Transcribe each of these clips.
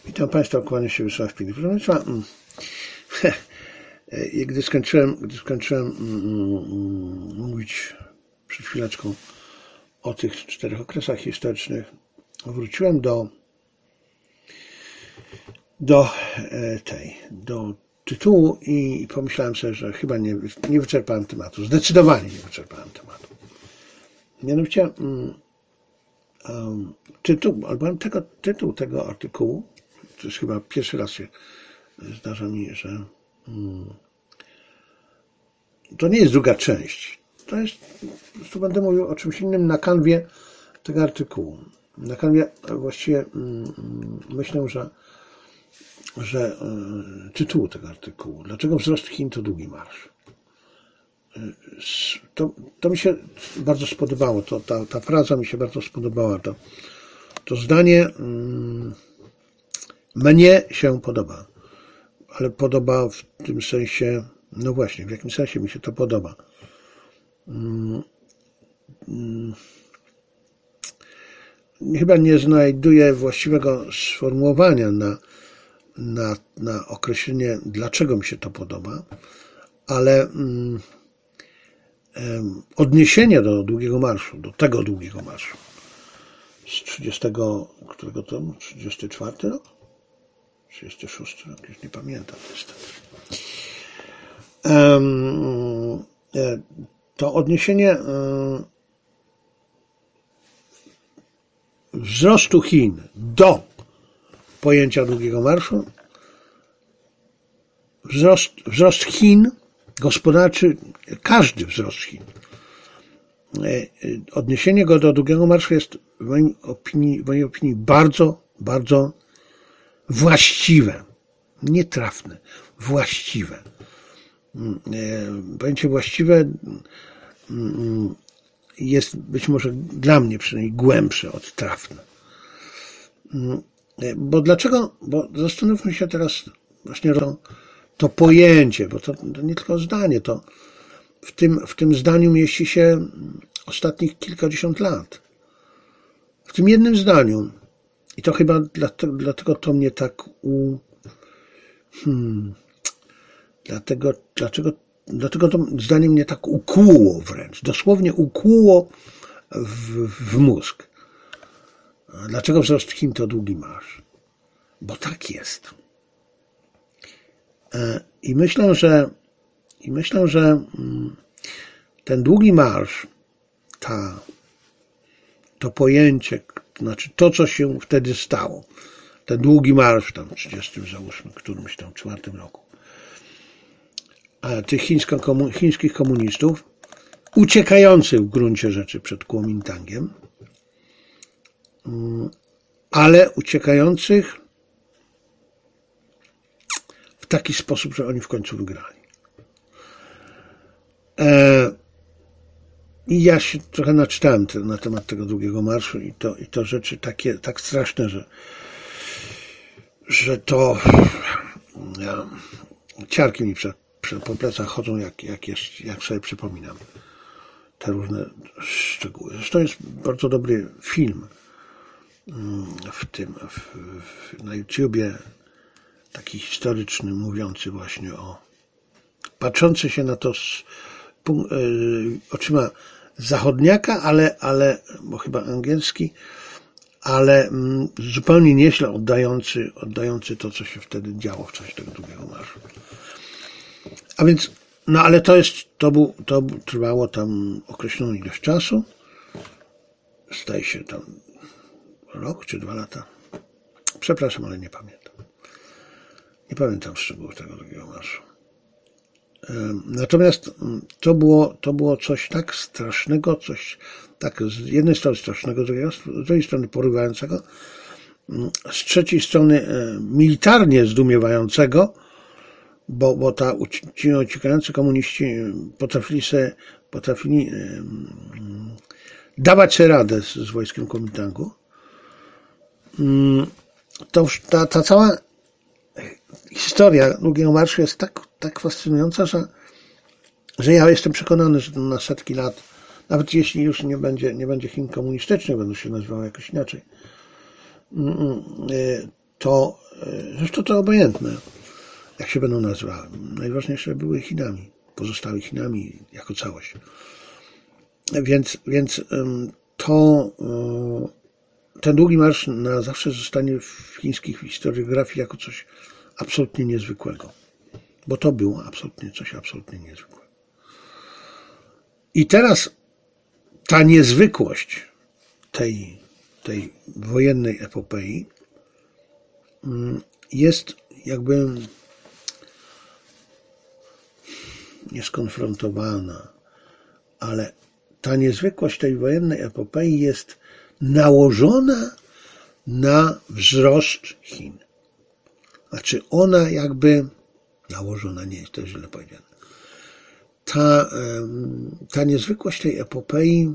Witam Państwa, kłaniam się Wiesław Pielik. Proszę Państwa, gdy skończyłem mówić przed chwileczką o tych 4 okresach historycznych, wróciłem do tytułu i pomyślałem sobie, że chyba nie wyczerpałem tematu. Zdecydowanie nie wyczerpałem tematu. Mianowicie tytuł tego artykułu, to jest chyba pierwszy raz się zdarza mi, że to nie jest druga część. To jest, po prostu będę mówił o czymś innym na kanwie tego artykułu. Na kanwie właściwie myślę, że tytułu tego artykułu. Dlaczego wzrost Chin to długi marsz? To mi się bardzo spodobało. Ta fraza mi się bardzo spodobała. To zdanie mnie się podoba. Ale podoba w tym sensie, no właśnie, w jakim sensie mi się to podoba. Chyba nie znajduję właściwego sformułowania na określenie, dlaczego mi się to podoba, ale odniesienie do długiego marszu, do tego długiego marszu z 30, którego to? 34 rok? 36 rok, już nie pamiętam niestety. To odniesienie wzrostu Chin do pojęcia długiego marszu, wzrost Chin gospodarczy, każdy wzrost Chin, odniesienie go do długiego marszu jest w mojej opinii bardzo, bardzo właściwe, nie trafne, właściwe. Pojęcie właściwe jest być może dla mnie przynajmniej głębsze od trafne. Bo dlaczego? Bo zastanówmy się teraz właśnie to pojęcie, bo to nie tylko zdanie, to w tym zdaniu mieści się ostatnich kilkadziesiąt lat. W tym jednym zdaniu. I to chyba dlatego to mnie tak dlatego to zdanie mnie tak ukłuło wręcz. Dosłownie ukłuło w mózg. Dlaczego wzrost Chin to długi marsz? Bo tak jest. I myślę, że ten długi marsz, to pojęcie, to znaczy to, co się wtedy stało, ten długi marsz tam w 30, załóżmy, którymś tam 4 roku, tych chińskich komunistów, uciekających w gruncie rzeczy przed Kuomintangiem, ale uciekających w taki sposób, że oni w końcu wygrali. I ja się trochę naczytałem na temat tego długiego marszu i to rzeczy takie, tak straszne, że to ciarki mi po plecach chodzą, jak sobie przypominam te różne szczegóły. Zresztą jest bardzo dobry film na YouTubie, taki historyczny, mówiący właśnie patrzący się na to oczyma zachodniaka, ale bo chyba angielski, ale zupełnie nieźle oddający to, co się wtedy działo w czasie tego długiego marszu. A więc, no ale to trwało tam określoną ilość czasu. Zdaje się tam rok czy 2 lata. Przepraszam, ale nie pamiętam. Nie pamiętam szczegółów tego długiego marszu. Natomiast to było coś tak strasznego, coś tak z jednej strony strasznego, z drugiej strony porywającego, z trzeciej strony militarnie zdumiewającego, bo ci uciekający komuniści potrafili dawać sobie radę z wojskiem Kuomintangu. Ta cała historia długiego marszu jest tak fascynująca, że ja jestem przekonany, że na setki lat, nawet jeśli już nie będzie Chin komunistycznych, będą się nazywały jakoś inaczej, to zresztą to obojętne, jak się będą nazywały. Najważniejsze były Chinami, pozostały Chinami jako całość. Więc ten długi marsz na zawsze zostanie w chińskich historiografii jako coś absolutnie niezwykłego. Bo to było coś absolutnie niezwykłego. I teraz ta niezwykłość tej wojennej epopei jest jakby nieskonfrontowana, ale ta niezwykłość tej wojennej epopei jest nałożona na wzrost Chin. Znaczy ona jakby nałożona, nie jest to źle powiedziane. Ta niezwykłość tej epopei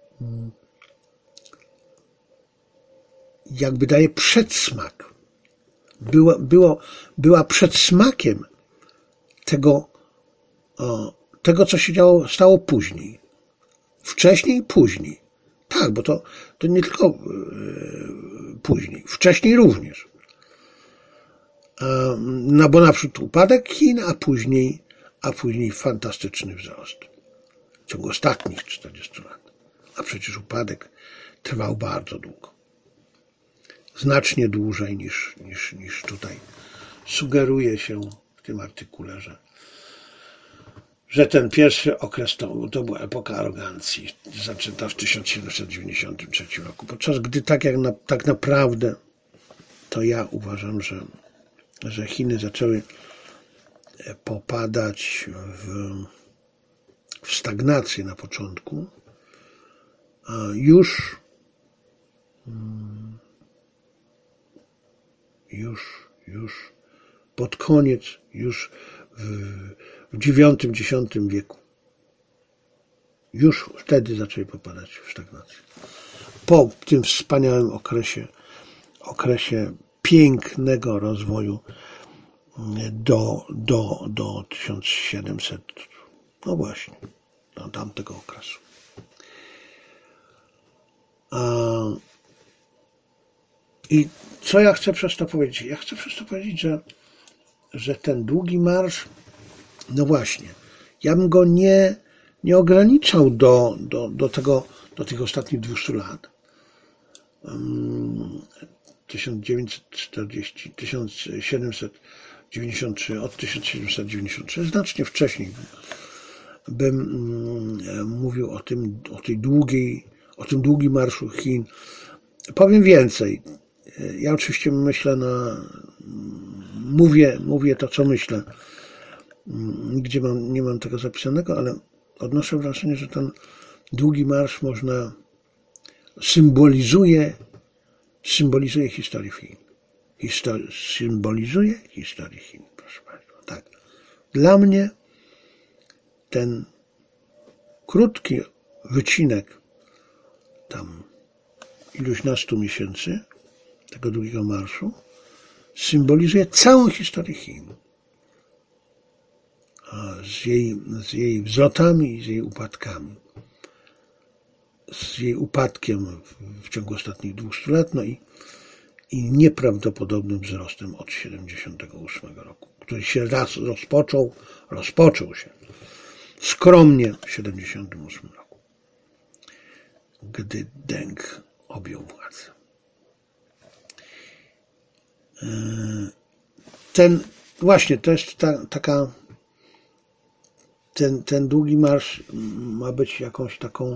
jakby daje przedsmak. Była przedsmakiem tego, co się stało później. Wcześniej i później. Tak, bo to nie tylko później. Wcześniej również. No bo naprzód upadek Chin, a później fantastyczny wzrost. W ciągu ostatnich 40 lat. A przecież upadek trwał bardzo długo. Znacznie dłużej niż tutaj sugeruje się w tym artykule, że ten pierwszy okres to była epoka arogancji, zaczęta w 1793 roku. Podczas gdy tak naprawdę to ja uważam, że Chiny zaczęły popadać w stagnację na początku, a już pod koniec, już w IX-X wieku. Już wtedy zaczęli popadać w stagnację. Po tym wspaniałym okresie pięknego rozwoju do 1700, no właśnie, do tamtego okresu. I co ja chcę przez to powiedzieć? Ja chcę przez to powiedzieć, że ten długi marsz, no właśnie, ja bym go nie ograniczał do tych ostatnich 200 lat. 1793, od 1793, znacznie wcześniej bym mówił o tym długim marszu Chin. Powiem więcej. Ja oczywiście myślę mówię to, co myślę. Nigdzie nie mam tego zapisanego, ale odnoszę wrażenie, że ten długi marsz symbolizuje historię Chin. Symbolizuje historię Chin, proszę Państwa. Tak. Dla mnie ten krótki wycinek tam iluśnastu miesięcy tego długiego marszu symbolizuje całą historię Chin. Z jej wzlotami i z jej upadkami. Z jej upadkiem w ciągu ostatnich 200 lat, no i nieprawdopodobnym wzrostem od 78 roku, który się raz rozpoczął się skromnie w 78 roku, gdy Deng objął władzę. Właśnie, to jest ten długi marsz ma być jakąś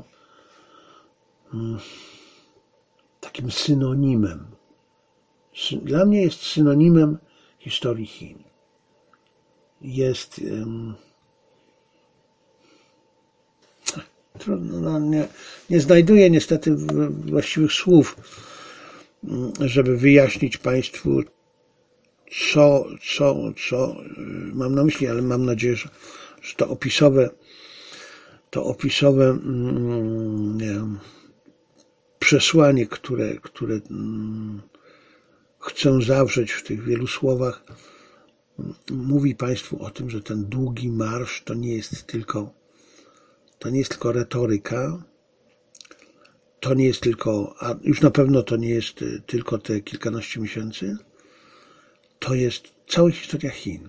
takim synonimem. Dla mnie jest synonimem historii Chin. Jest trudno, nie znajduję niestety właściwych słów, żeby wyjaśnić Państwu, co mam na myśli, ale mam nadzieję, że to opisowe przesłanie, które chcę zawrzeć w tych wielu słowach, mówi Państwu o tym, że ten długi marsz to nie jest tylko retoryka, a już na pewno to nie jest tylko te kilkanaście miesięcy, to jest cała historia Chin.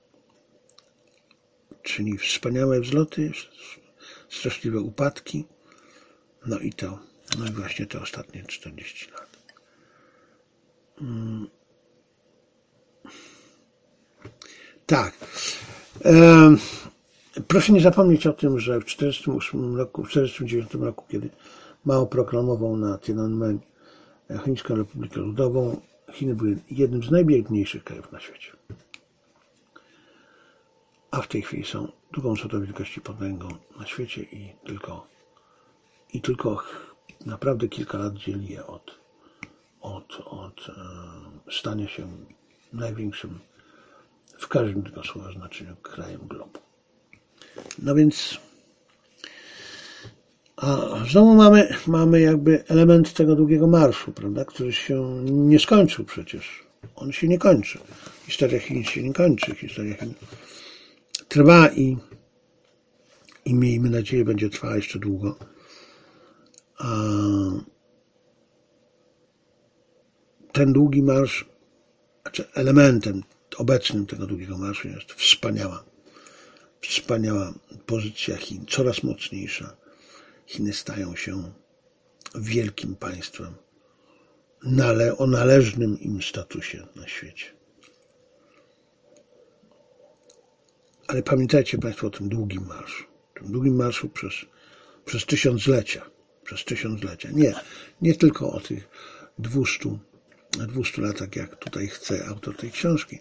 Czyli wspaniałe wzloty, straszliwe upadki, no i właśnie te ostatnie 40 lat. Tak. Proszę nie zapomnieć o tym, że w 1949 roku, kiedy Mao proklamował na Tiananmen Chińską Republikę Ludową, Chiny były jednym z najbiedniejszych krajów na świecie. A w tej chwili są drugą co do wielkości potęgą na świecie i tylko naprawdę kilka lat dzieli je od stania się największym w każdym tego słowa znaczeniu krajem globu. No więc znowu mamy jakby element tego długiego marszu, prawda, który się nie skończył przecież. On się nie kończy. Historia Chin się nie kończy. Historia Chin trwa i miejmy nadzieję, będzie trwała jeszcze długo. Ten długi marsz, znaczy elementem obecnym tego długiego marszu jest wspaniała pozycja Chin, coraz mocniejsza. Chiny stają się wielkim państwem o należnym im statusie na świecie. Ale pamiętajcie Państwo o tym długim marszu. Tym długim marszu przez tysiąclecia. Nie tylko o tych 200 latach, jak tutaj chce autor tej książki,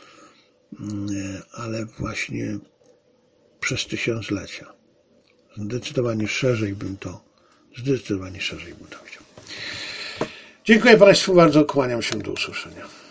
ale właśnie przez tysiąclecia. Zdecydowanie szerzej bym to widział. Dziękuję Państwu bardzo, kłaniam się, do usłyszenia.